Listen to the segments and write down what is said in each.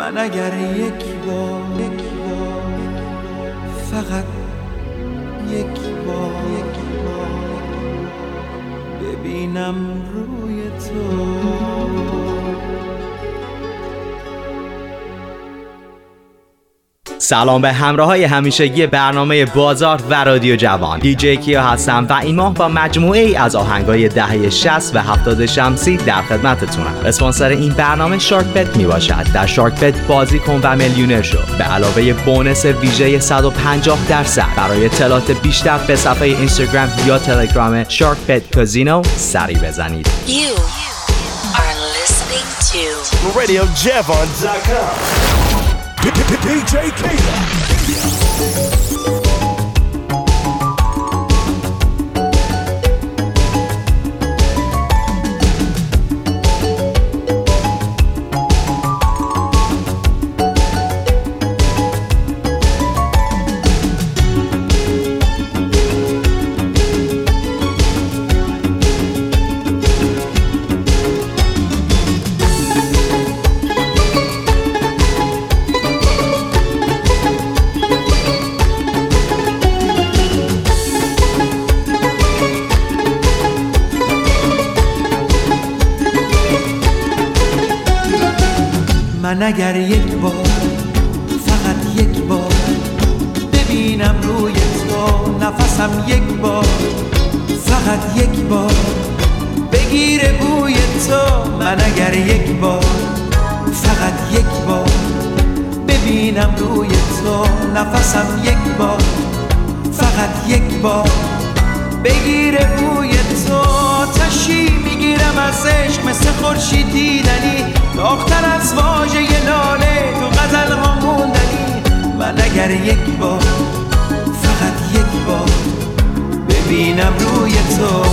من اگر یک بار فقط یک بار ببینم روی تو. سلام به همراهای همیشگی برنامه بازار و رادیو جوان. دیجی کیا هستم و این ماه با مجموعه ای از آهنگای دهه 60 و 70 شمسی در خدمتتونم. اسپانسر این برنامه شارک بت می باشد. در شارک بت بازی کن و میلیونر شو. به علاوه بونس ویژه 150% برای اطلاعات بیشتر به صفحه اینستاگرام یا تلگرام شارک بت کازینو سری بزنید. You are listening to RadioJavon.com. DJ Kaya. من اگر یک بار فقط یک بار ببینم روی تو، نفسم یک بار فقط یک بار بگیره بوی تو. من اگر یک بار فقط یک بار ببینم روی تو، نفسم یک بار فقط یک بار بگیره بوی تو. تشی میگیرم از عشق مثل خورشید دیدنی، داغ‌تر از واژه لاله تو غزل ها موندنی. من اگر یک بار فقط یک بار ببینم روی تو.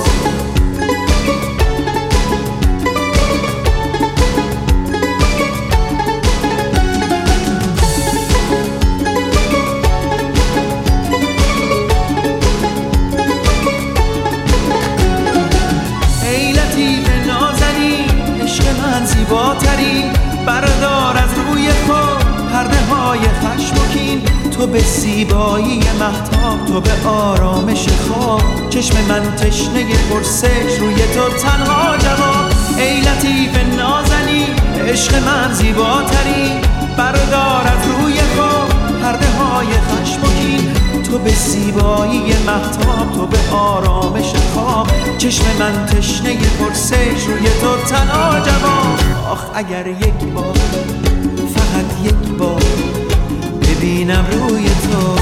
زیباتری بردار از روی خود پرده های خشم و کین. تو به زیبایی مهتاب، تو به آرامش خواب، چشم من تشنه پرسش، روی تو تنها جواب. ای لطیف نازنی عشق من زیباتری بردار از روی خود پرده های خشم و کین. تو به زیبایی مهتاب، تو به آرامش خواب، چشم من تشنه پرسش، روی تو تنها جواب. آخ اگر یک بار فقط یک بار ببینم روی تو.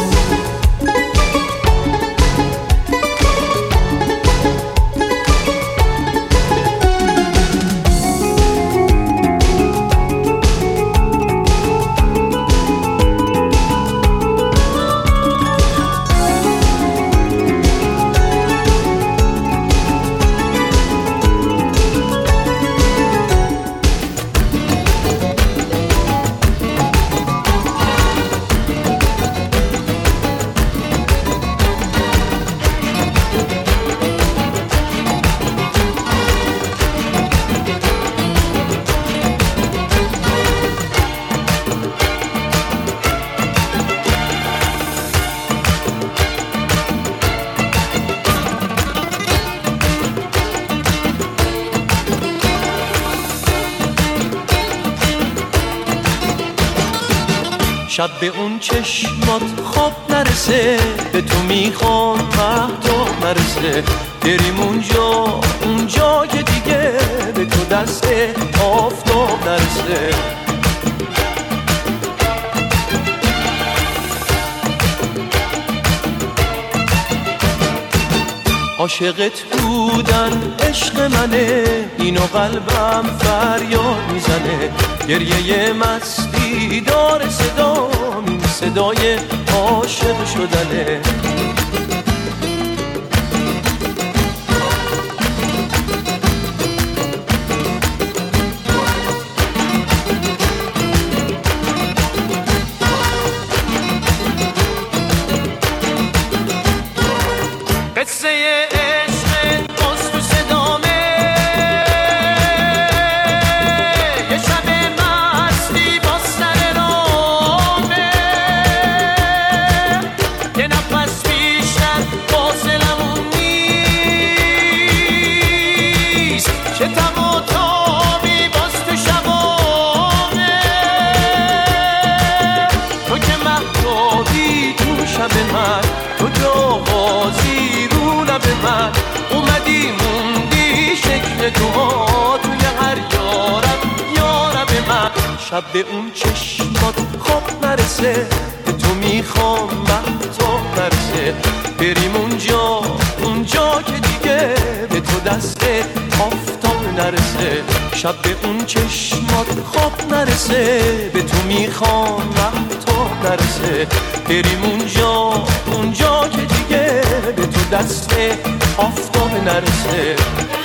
شب به اون چشمات خواب نرسه، به تو میخوام مهتاب نرسه. بریم اونجا که دیگه به تو دست آفتاب نرسه. عاشقت بودن عشق منه، اینو قلبم فریاد میزنه. گریه مستی داره صدام، این صدای عاشق شدنه. قصه عشق باز تو صدامه، یه شب مستی شب به اون چشمات خواب نرسه، به تو میخوام وقتا نرسه، بریم اونجا که دیگه به تو دست آفتاب نرسه. شب به اون چشمات خواب نرسه، به تو میخوام وقتا نرسه، بریم اونجا که دیگه به تو دست آفتاب نرسه.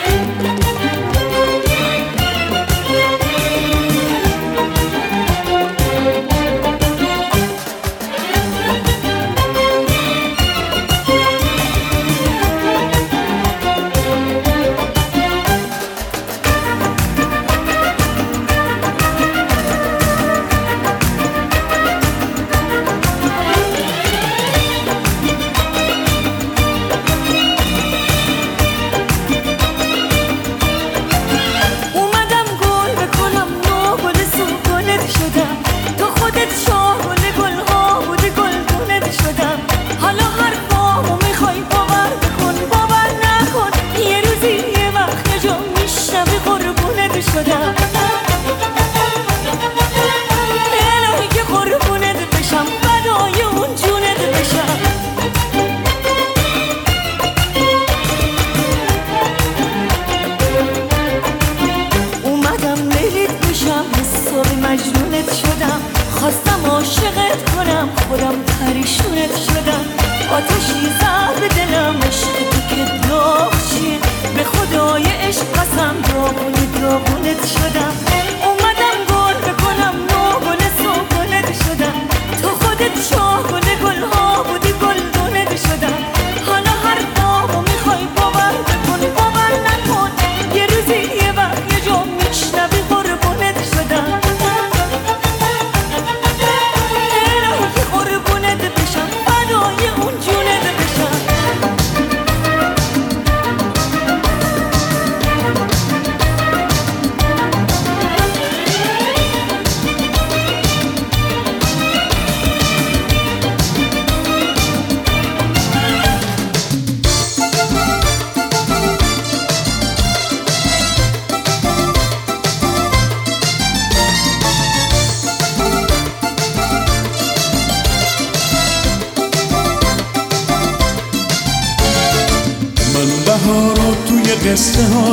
قصه ها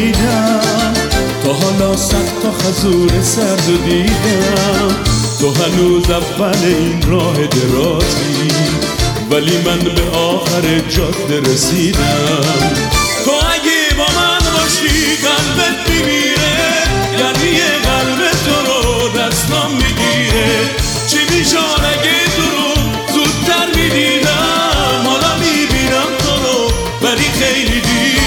شنیدم، تا حالا صد تا خزور سرد و دیدم، تو هنوز اول این راه درازی، ولی من به آخر جاده رسیدم. تو اگه با من باشی قلبت میمیره، یعنی قلب تو رو دستم میگیره. چی میشان اگه تو رو زودتر میدیدم، حالا میبینم تو رو ولی خیلی دیره.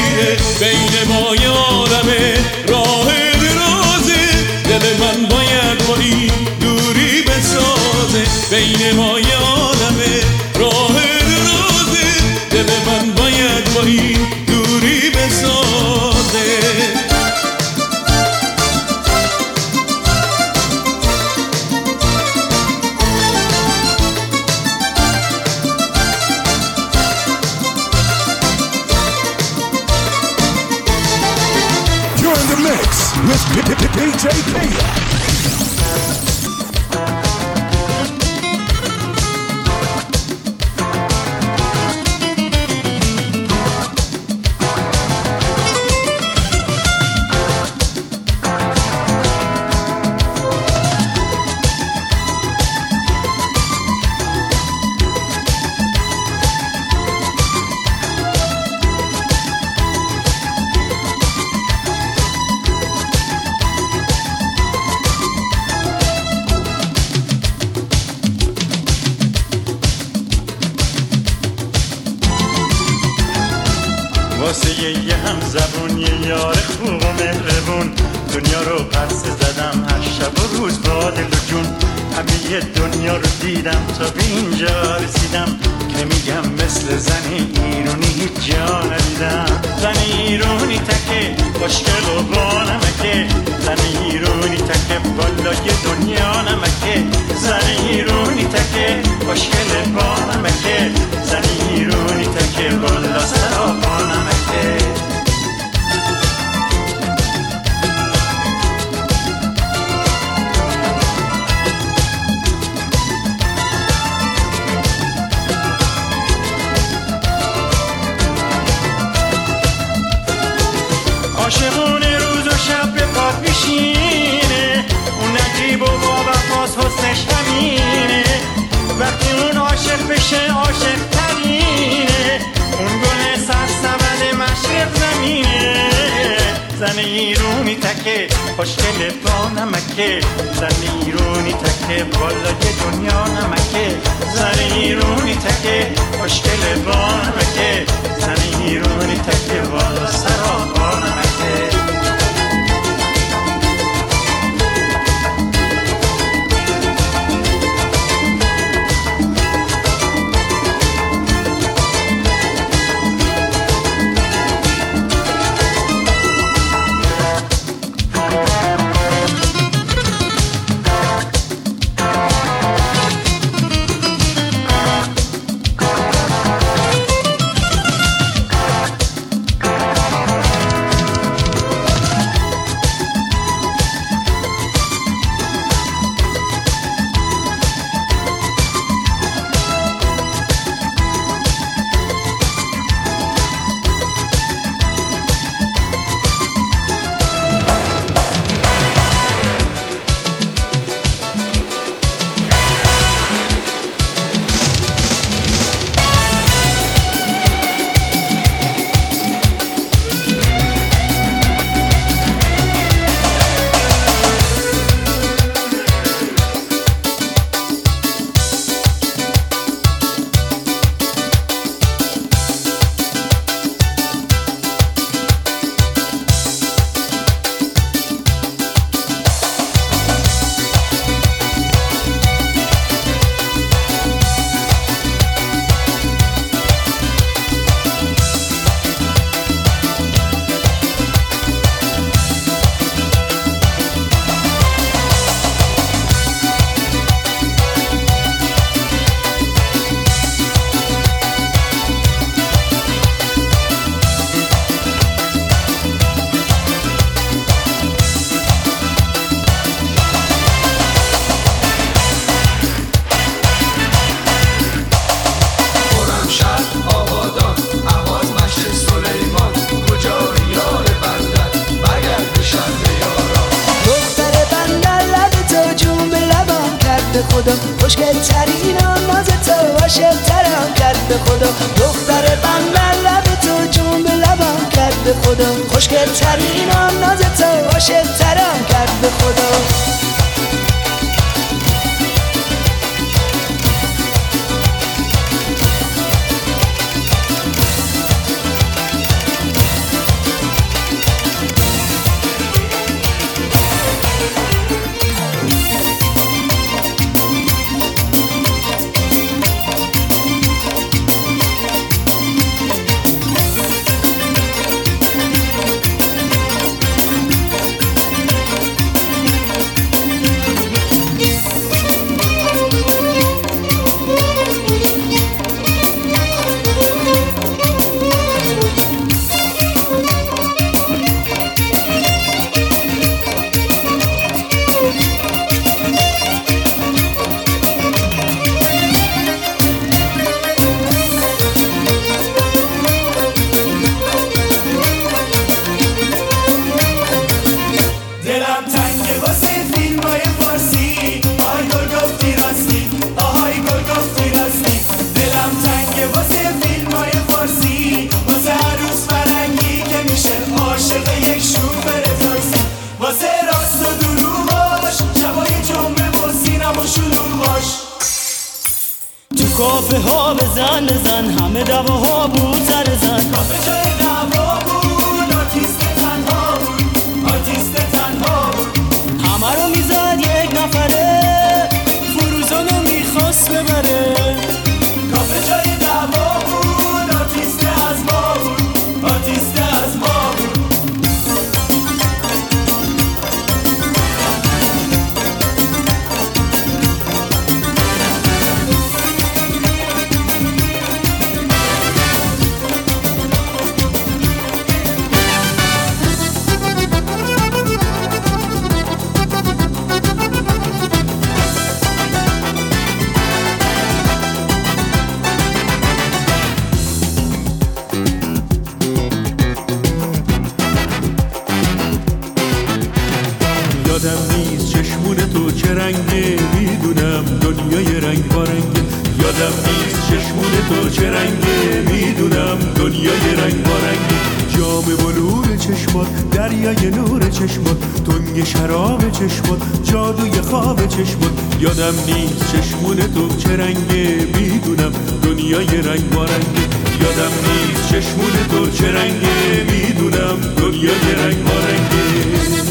بین ما یه عالمه راه درازه، دل من باید با این دوری بسازه. بین ما یه عالمه راه درازه، دل من باید با این دوری بسازه. With DJ Kaya. واسه یه هم زبون، یه یار خوب و مهربون، دنیا رو پس زدم هر شب و روز با دل و جون. همه دنیا رو دیدم تا به اینجا رسیدم، که میگم مثل زن ایرونی هیچ جا ندیدم. زن ایرونی تکه خوشگل و با نمکه، زن ایرونی تکه بالای دنیا نمکه. زن ایرونی تکه خوشگل با نمکه، زن ایرونی تکه بالا سرا با نمکه. خوشگل با نمکه زمیرونی تکه بالای دنیا نمکه زمیرونی تکه خوشگل با نمکه زمیرونی تکه بالا سرا با نمکه خوشگل ترین ناز تو عاشق ترم کرد به خدا دختر بندر لب تو جون به لبم کرد به خدا خوشگل ترین ناز تو عاشق ترم کرد به خدا کافه ها بزن همه دواها بود سر زن کافه جای دوا بود آرتیست تنها بود آرتیست تنها بود همه رو میزد یک نفره فروزانو میخواست ببره کافه جای دوا بود آرتیست از ما بود آرتیست از ما بود یادم نیست چشمون تو چه رنگه میدونم دنیای رنگ بارنگه یادم نیست چشمون تو چه رنگه میدونم دنیای رنگ بارنگه جام بلور چشمات، دریای نور چشمات، تنگ شراب چشمات، جادوی خواب چشمات. یادم نیست چشمون تو چه رنگه، میدونم دنیای رنگ بارنگه. یادم نیست چشمون تو چه رنگه، میدونم دنیای رنگ بارنگه.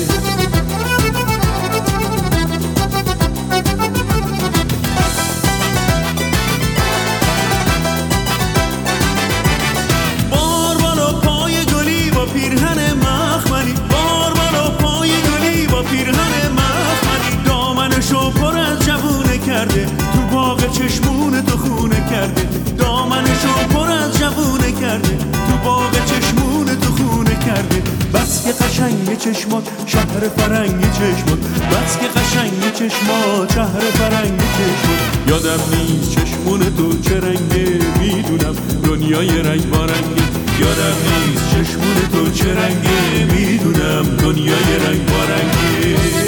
تو باغ چشمون تو خونه کرده، دامنشو پر از جوونه کرده، تو باغ چشمون تو خونه کرده. بس که قشنگ چشمات شهر فرنگ چشمات، بس که قشنگ چشمات شهر فرنگ چشمات. یادم نیست چشمون تو چه رنگه، میدونم دنیای رنگ بارنگه. یادم نیست چشمون تو چه رنگه، میدونم دنیای رنگ بارنگه.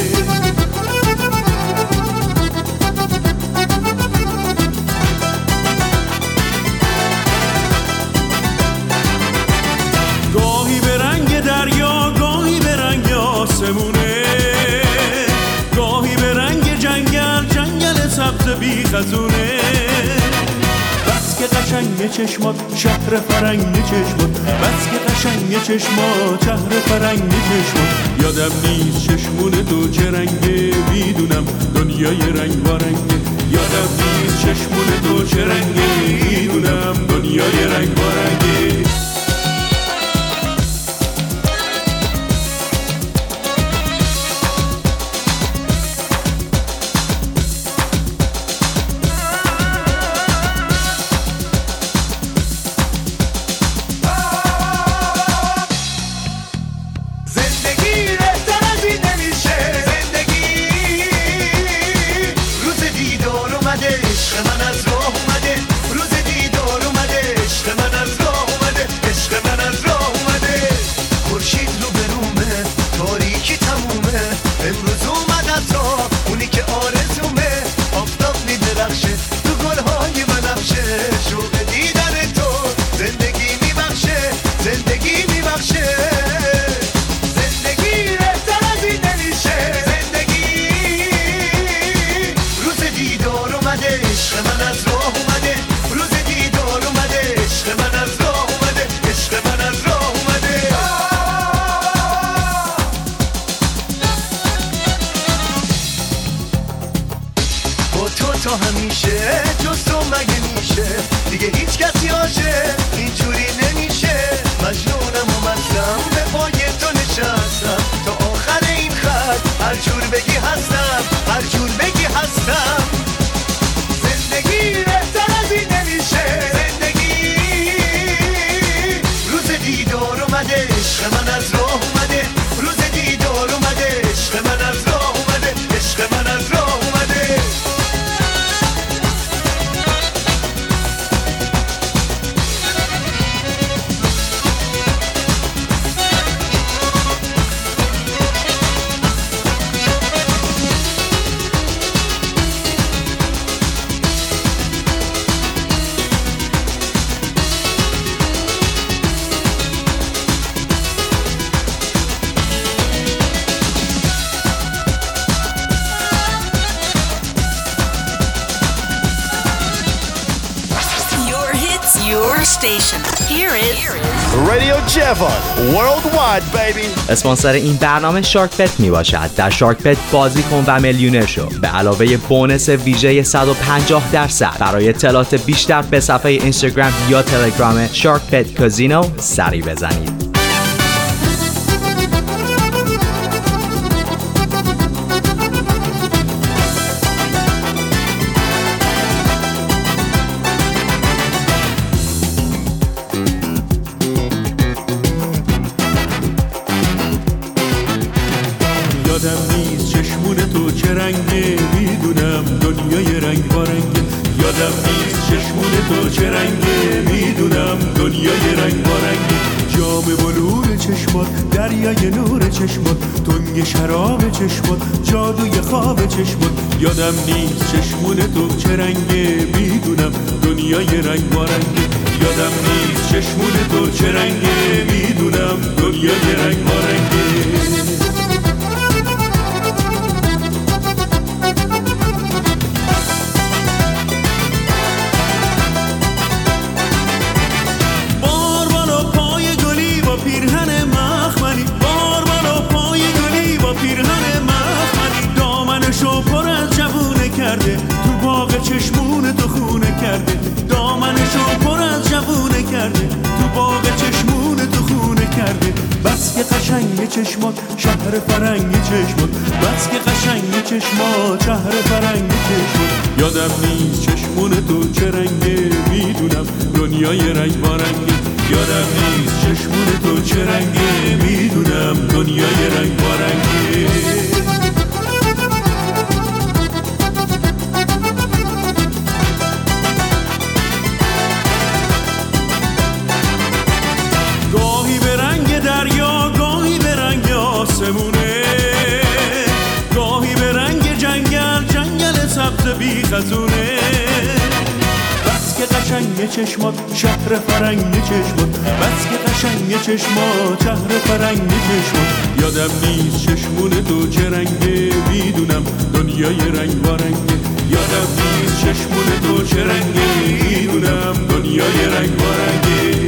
گاهی به رنگ جنگل، جنگل سبز بی خزونه. بس که قشنگ چشمات شهر فرنگ چشمات، بس که قشنگ چشمات شهر فرنگ چشمات. یادم نیست چشمون تو چه رنگه، میدونم دنیای رنگ بارنگه. یادم نیست چشمون تو چه رنگه، میدونم دنیای رنگ بارنگه. Radio Jevon Worldwide baby. اسپانسر این برنامه شارک بت می باشد. در شارک بت بازی کن و میلیونر شو. به علاوه بونس ویژه 150% برای اطلاعات بیشتر به صفحه اینستاگرام یا تلگرام شارک بت کازینو سری بزنید. یادم نیست چشمون تو چه رنگه، میدونم دنیای رنگ بارنگه. یادم نیست چشمون تو چه رنگه، میدونم دنیای رنگ بارنگه. جام بلور چشمات، دریای نور چشمات، تنگ شراب چشمات، جادوی خواب چشمات. یادم نیست چشمون تو چه رنگه، میدونم دنیای رنگ بارنگه. یادم نیست چشمون تو چه رنگه، میدونم دنیا یه رنگ با رنگه. بار بالا پای گلی با پیرهن مخملی، بار بالا پای گلی با پیرهن مخملی، دامنشو پر از جوونه کرده، تو باغ چشمون تو خونه کرده، دامنشو پر از جوونه کرده، تو باغ چشمون تو خونه کرده. بس که قشنگ چشمات شهر فرنگ چشمات، بس که قشنگ چشمات شهر فرنگ چشمات. یادم نیست چشمون تو چه رنگه، میدونم دنیا یه رنگ با رنگه. یادم نیست چشمون تو چه رنگه، میدونم دنیا یه رنگ با رنگه. گاهی به رنگ دریا، گاهی به رنگ آسمونه، گاهی به رنگ جنگل، جنگل سبز بی خزونه. بس که قشنگ چشمات شهر فرنگ چشمات، بس که قشنگ چشمات شهر فرنگ چشمات. یادم نیست چشمون تو چه رنگه، میدونم دنیا یه رنگ با رنگه. یادم نیست چشمون تو چه رنگه، میدونم دنیا یه رنگ با رنگه.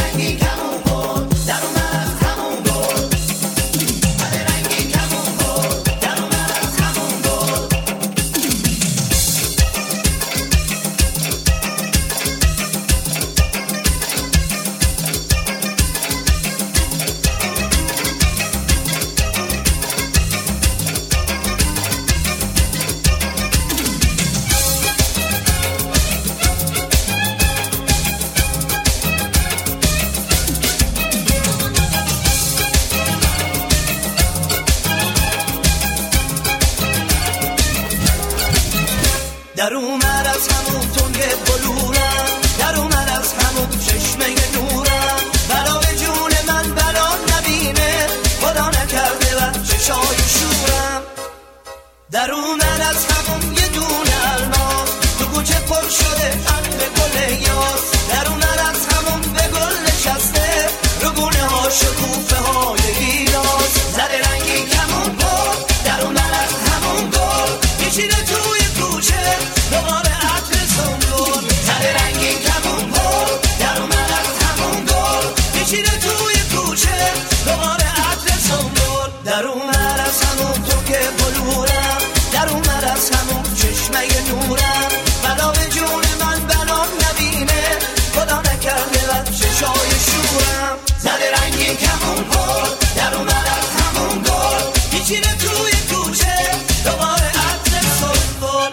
در اومد از همون تنگ بلورم، در اومد از همون چشمه نورم، بلا به جون من بلا نبینه، خدا نکرده و چشای شورم. در اومد از همون یه دونه الماس، تو کوچه پر شده عطر گل یاس، در اومد از همون به گل نشسته، رو گونه ها شکوفه های گیلاس. زده رنگی کمون گل، در اومد از همون گل، میشینه توی کوچه دوباره عطر سنبول. زده رنگی کمون گل، در اومد از همون گل، میشینه توی کوچه دوباره عطر سنبول. در اومد از همون تو که بلورم، در اومد از همون چشمه نورم، بلا به جون من بلا نبینه، خدا نکرده و چشای شورم. زده رنگی کمون گل، در اومد از همون گل، میشینه توی کوچه دوباره عطر سنبول.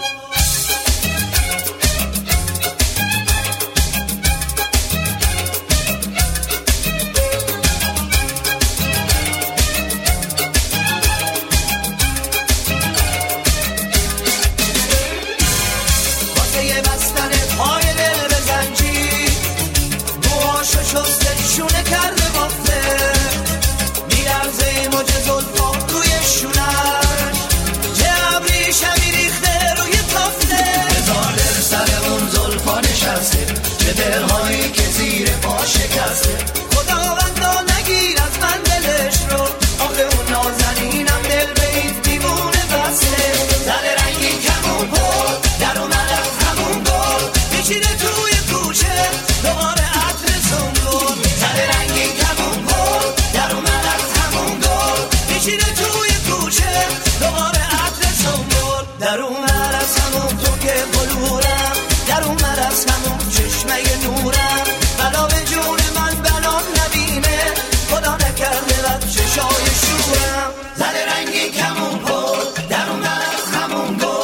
واسه بستن پای دل به زنجیر، موهاشو شسته شونه کرده بافته، میلرزه موج زلفا روی شونش، چه ابری شبی ریخته روی تافته. هزار دل سر اون زلفا نشسته، چه دلهایی که زیر پا شکسته. خداوندا نگیر از من دلش رو، آخه اون نازنینم دل به این دیوونه بسته. زده رنگی کمون گل، در اومد از همون گل، میشینه توی کوچه دوباره عطر سنبول. زده رنگی کمون گل، در اومد از همون گل، میشینه توی کوچه دوباره عطر سنبول. در اومد از همون تو که بلورم، در اومد از همون چشمه نورم، بلا به جون من بلا نبینه، خدا نکرده و چشای شورم. زده رنگی کمون گل، در اومد از همون گل.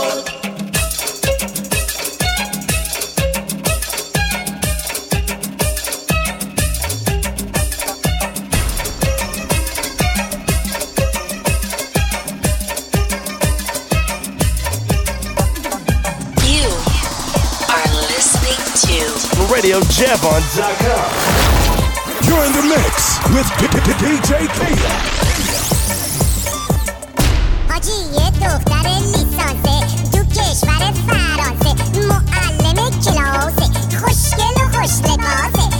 You are listening to RadioJevon.com. You're in the mix with DJ Kia. حاجی یه دختر لیسانسه تو کشور فرانسه، معلم کلاسه، خوشگل و خوش لباسه،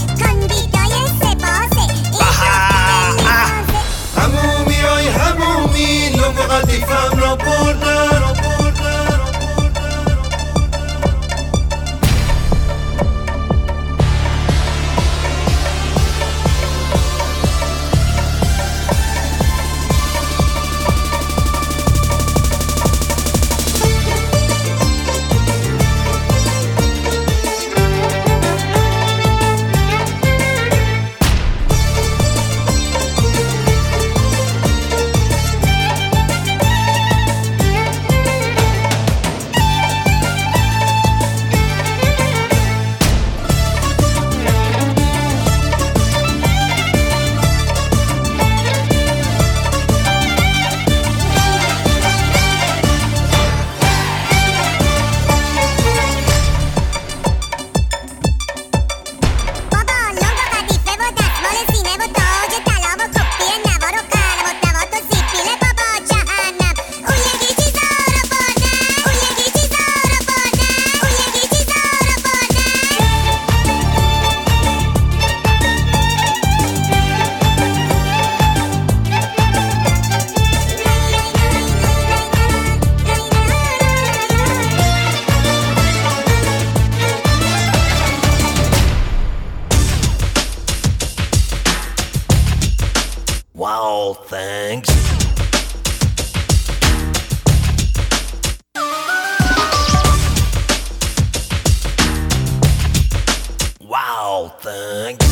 Wow, thanks. Wow, thanks.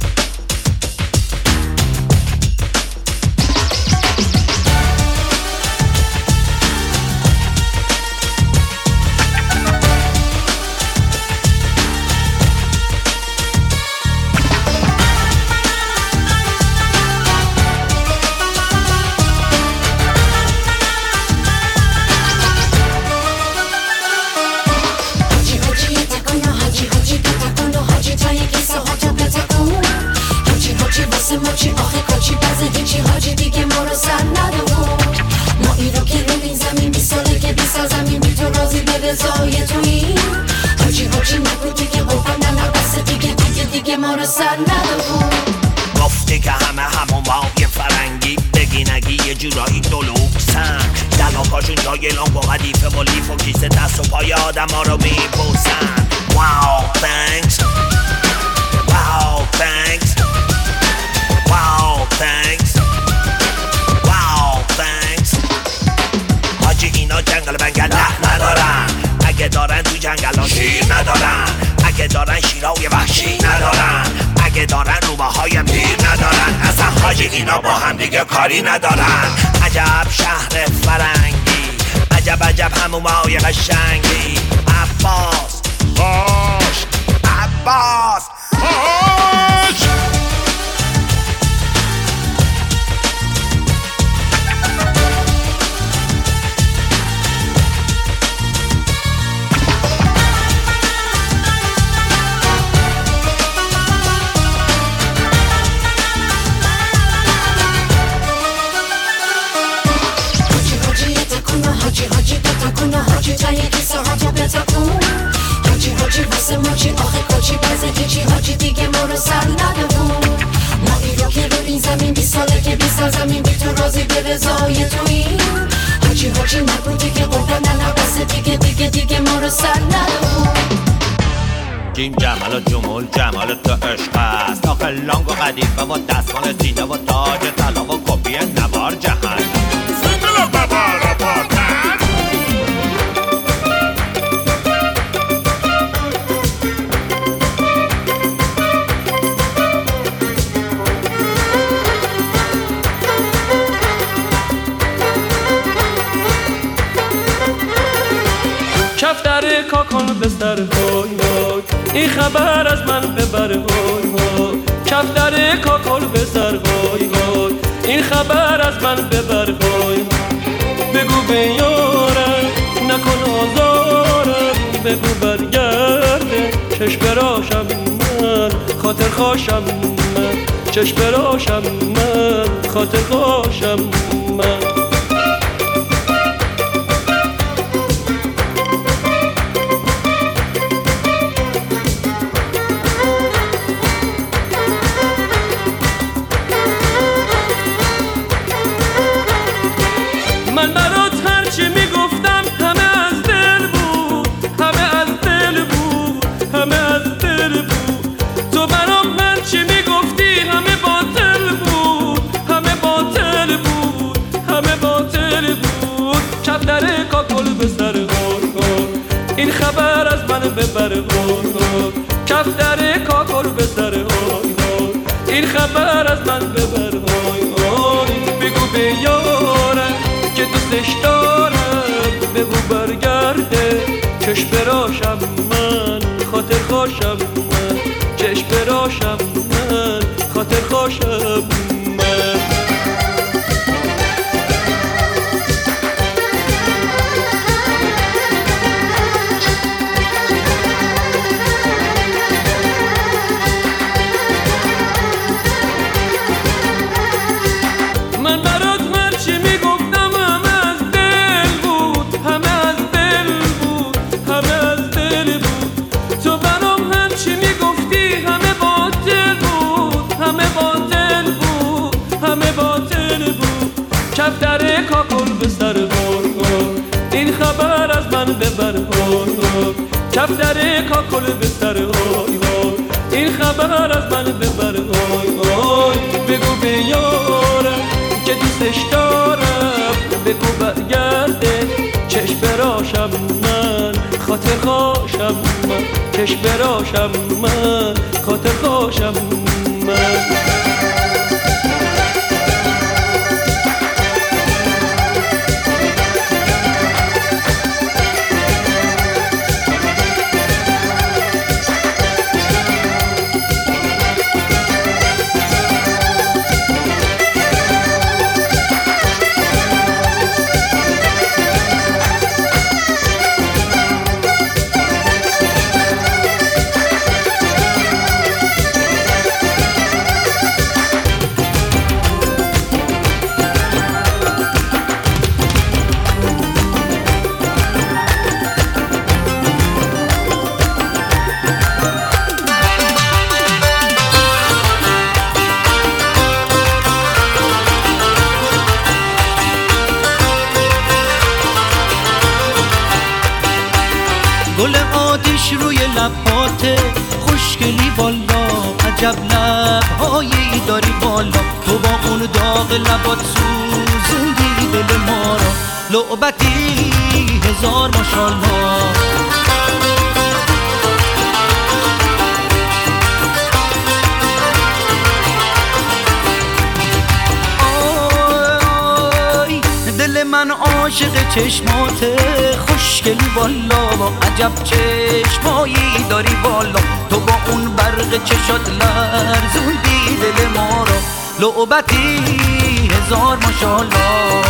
مچی آخه کاچی بزه هیچی حاجی دیگه ما رو سر ندارم ما ای رو که رو این زمین 20 ساله که 20 زمین بی تو راضی به رضای تویی حاجی نگو دیگه قربان نبسته دیگه ما رو سر ندارم گفتی که همون مای فرنگی بگی نگی یه جورایی دلوکسن دلاکاشون جای لنگ و قدیفه و لیف و کیسه دست و پای آدم ها رو میپوسن Wow, thanks. Wow, thanks. Wow, thanks. Wow, thanks. حاجی اینا جنگل بنگل ندارن اگه دارن تو جنگل ها شیر ندارن اگه دارن شیرهای وحشی ندارن اگه دارن روباهای میر ندارن اصلا حاجی اینا با هم دیگه کاری ندارن عجب شهر فرنگی عجب همومای قشنگی عباس باش عباس باش حاجی تا یکی ساعت رو بتکون حاجی واسه ماچی آخه کاچی بزه هیچی حاجی دیگه ما رو سر ندارم ما ای رو که رو این زمین 20 ساله که 20 زمین بی تو راضی به رضای تویی حاجی نگو دیگه قربان نبسته دیگه ما رو سر ندارم جیم جمال و جمول جمال تو عشق است آخه لانگ و قدیفه و دستمال سینه و تاج طلا و کپی نوار جهان سیدلا ببارا پاکن کفتر کاکل بستر های های این خبر از من ببر های های کفتر کاکل بستر های های این خبر از من ببر های بگو به یارم نکن آزارم بگو برگرده چشم براشم من خاطر خوشم من چشم براشم من خاطر خوشم من این خبر از من ببر کفتر کاکل به سر این خبر از من ببر بگو به یارم که دوستش دارم بگو برگرده چشم براشم من خاطر خوشم من چشم براشم من خاطر خوشم من کفتر کاکل به سر این خبر از من ببر کفتر کاکل به سر این خبر از من ببر بگو به یارم که براشم من خاطر خوشم من چشم براشم من خاطر خوشم من گل آتیش روی لباته خوشگلی والا عجب لبهایی داری والا تو با اون داغ لبات سوزوندی دل ما را لعبتی هزار ماشالله دل من عاشق چشماته خوشگلی والا با عجب چشمایی داری والا تو با اون برق چشات لرزوندی دل ما را لعبتی هزار ماشالله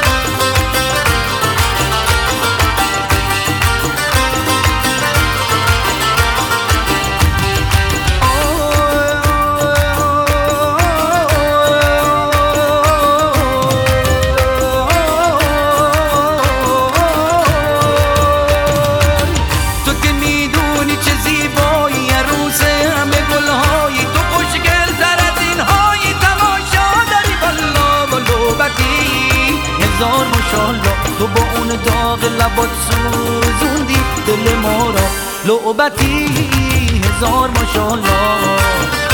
تو با اون داغ لبات سوزوندی دل ما را لعبتی هزار ماشالله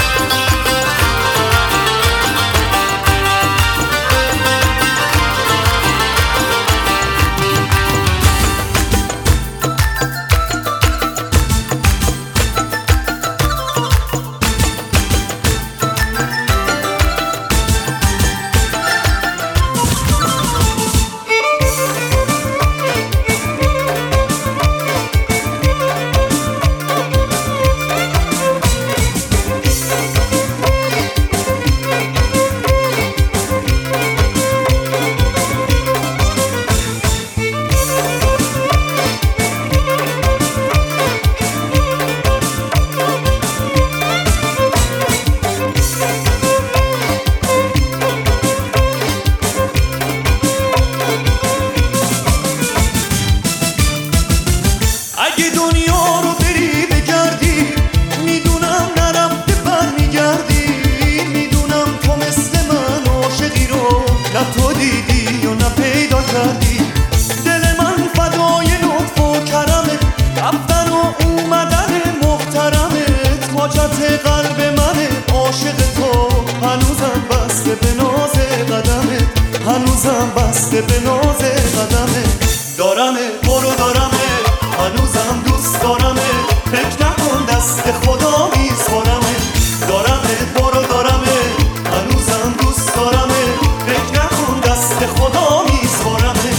هنوزم بسته به ناز قدمه دارمه برو دارمه هنوزم دوست دارمه فکر نکن دست خدا میسپارمه دارمه برو دارمه هنوزم دوست دارمه فکر نکن دست خدا میسپارمه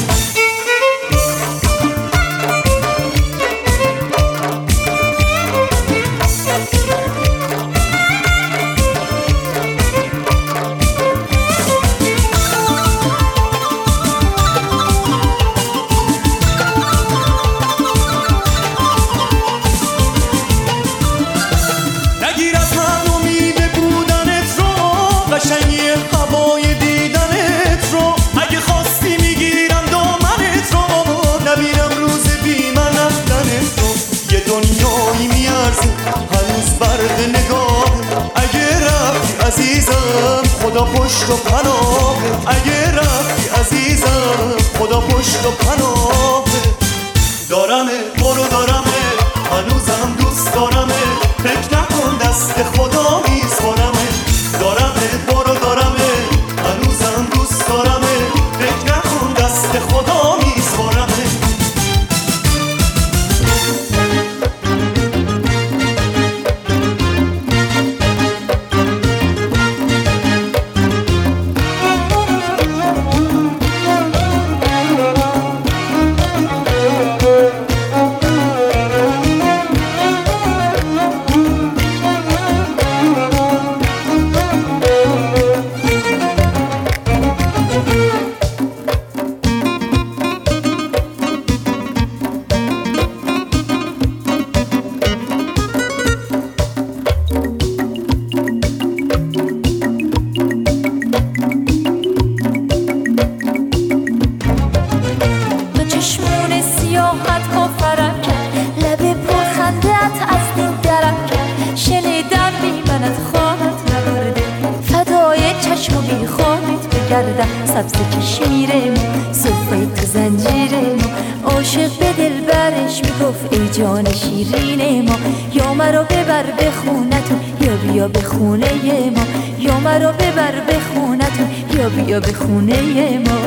عزیزم خدا پشت و پناه اگه رفتی عزیزم خدا پشت و پناه دارمه برو دارمه هنوزم دوست دارمه فکر نکن دست خدا میسپارمه دارمه برو دارمه هنوزم دوست دارمه فکر نکن دست خدا میسپارمه راحت کافرم کرد، لب پرخندت از دل درم کرد. شنیدم بی منت خوابت نبرده، فدای چشم و بی خوابت بگردم. سبز کشمیرم زلفای تو زنجیرم، عاشق به دل برش میگفت ای جان شیرین ما. یا مرا ببر به خونتون یا بیا به خونه ما، یا مرا ببر به خونتون یا بیا به خونه ما.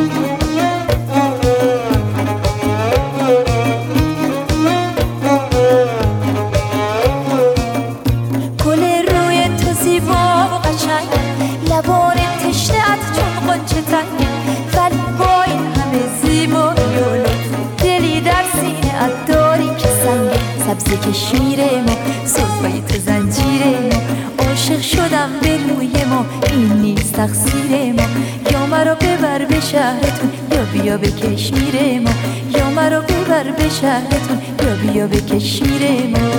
گل روی تو زیبا و قشنگ، لبان تشنه‌ات چون غنچه تنگ، ولی با این همه زیبایی و لطف دلی در سینه ات داری که سنگه. سبز کشمیر ما زلفای تو زنجیر ما، عاشق شدم به روی ما این نیست تقصیر ما. یا مرا ببر به شهرتون یا بیا به کشمیر ما، یا مرا ببر به شهرتون یا بیا به کشمیر ما.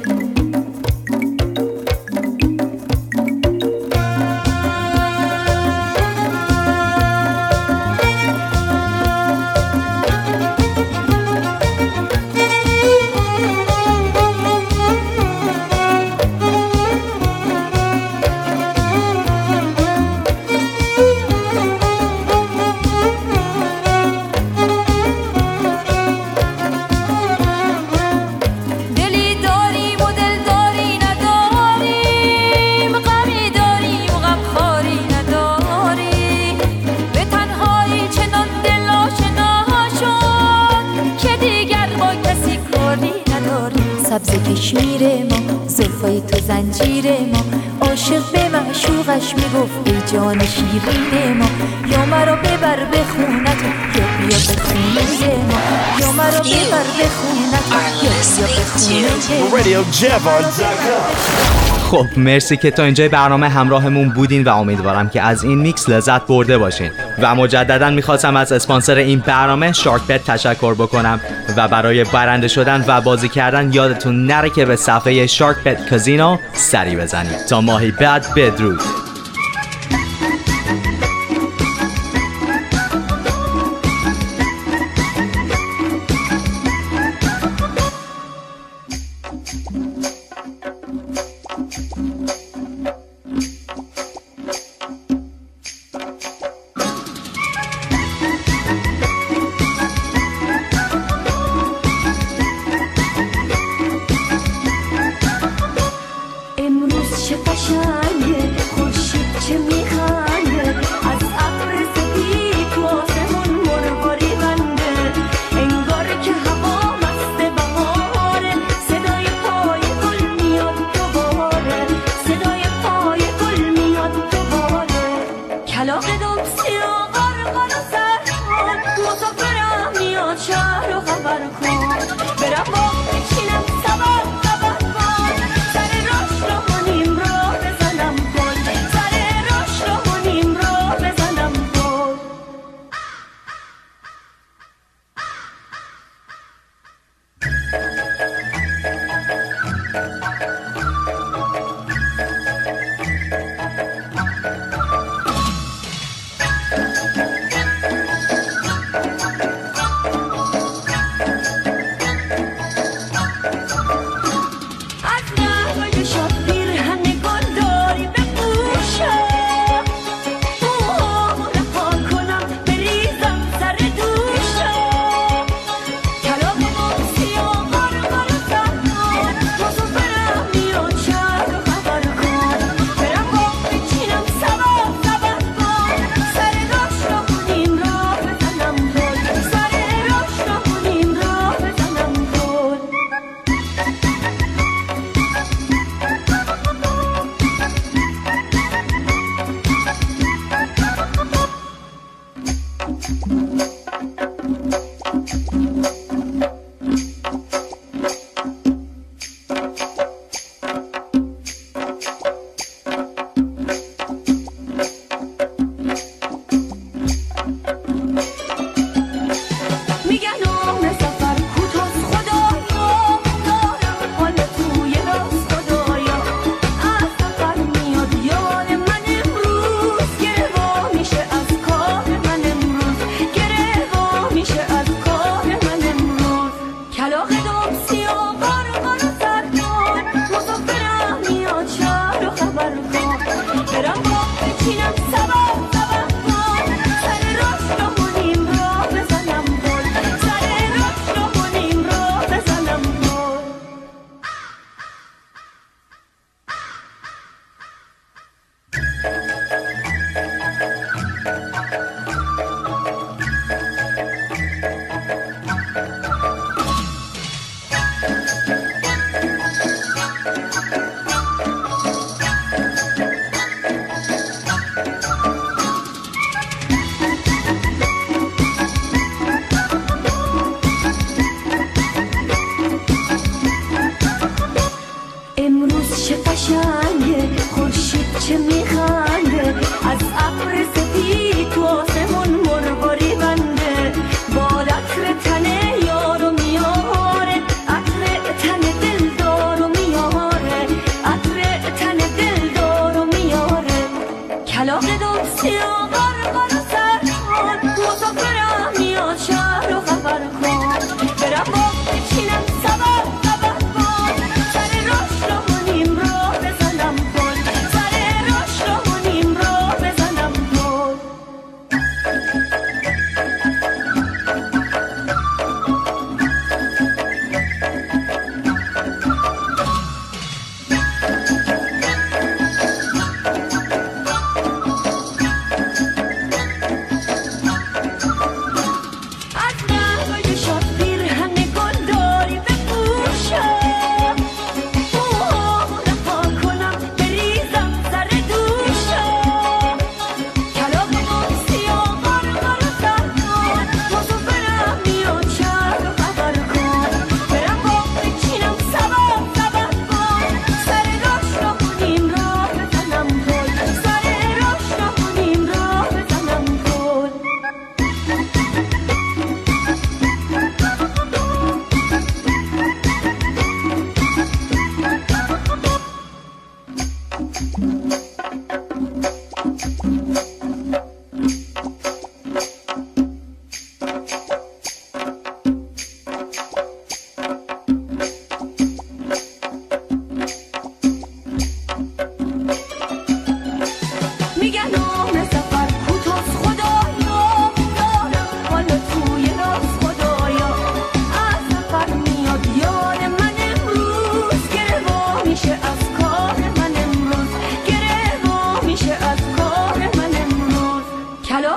سبز کشمیر ما زلفای تو زنجیر ما، عاشق به معشوقش میگفت ای جان شیرین ما. یا مرا ببر به خونتون یا بیا به خونه ما، یا مرا ببر به خونتون یا بیا به خونه ما. خب مرسی که تا اینجای برنامه همراهمون بودین و امیدوارم که از این میکس لذت برده باشین. و مجددا میخواستم از اسپانسر این برنامه شارکبت تشکر بکنم و برای برنده شدن و بازی کردن یادتون نره که به صفحه شارکبت کازینو سری بزنید. تا ماهی بعد بدرود. امروز چه قشنگه، خوش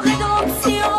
فاقد امسیون